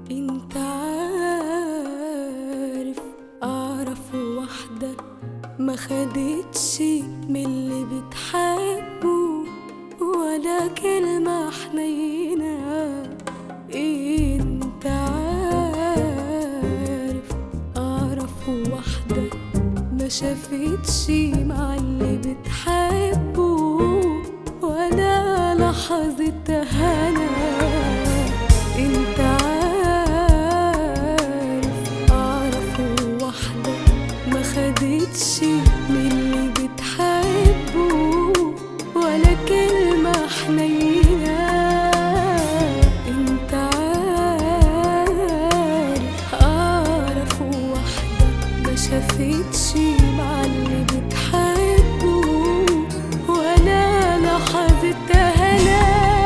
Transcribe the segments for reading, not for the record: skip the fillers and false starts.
انت عارف، اعرف واحدة ما خدتش من اللي بتحبه ولا كلمة حنينة. انت عارف، اعرف واحدة ما شافتش مع اللي بتحبه ولا لحظة هنا. انت عارف، اعرف واحدة ما خدتش من اللي بتحبه ولا كلمة حنينة. انت عارف، اعرف واحدة ما شافتش مع اللي بتحبه ولا لحظة هنا.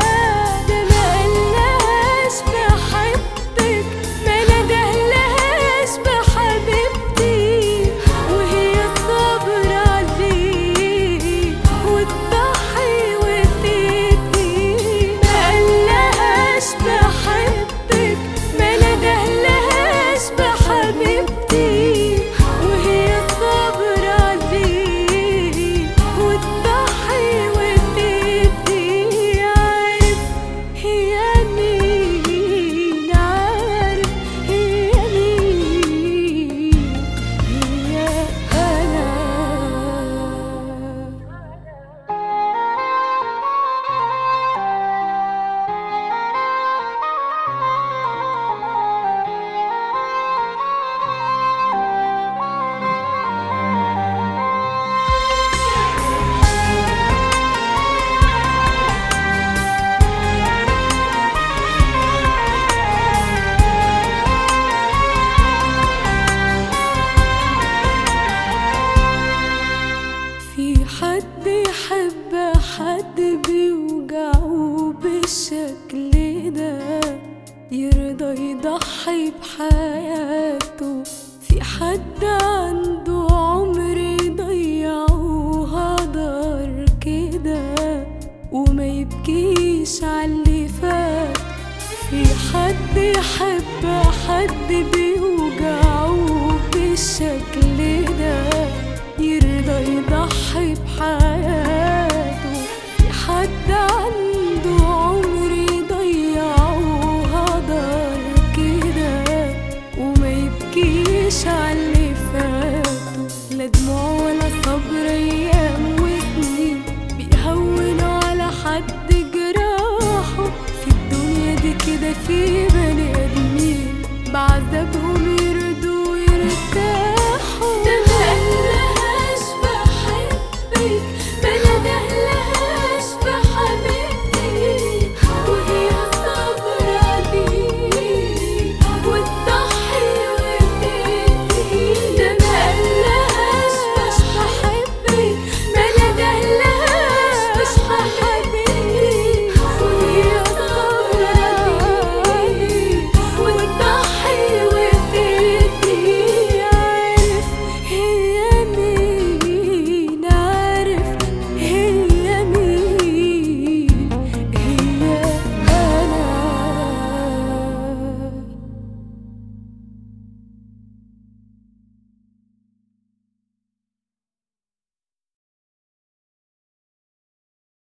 حد يحب حد بيوجعه بالشكل ده، يرضى يضحي بحياته في حد عنده عمر يضيعه هدر كده وما يبكيش عاللي فات. في حد يحب حد بيوجعه بالشكل ده، يرضى يضحي بحياته في حد عنده عمر يضيعه هدر كده وما يبكيش عاللي فاته. لا دموع ولا صبر ايام وسنين بيهونوا على حد جراحه. في الدنيا دي كده في بني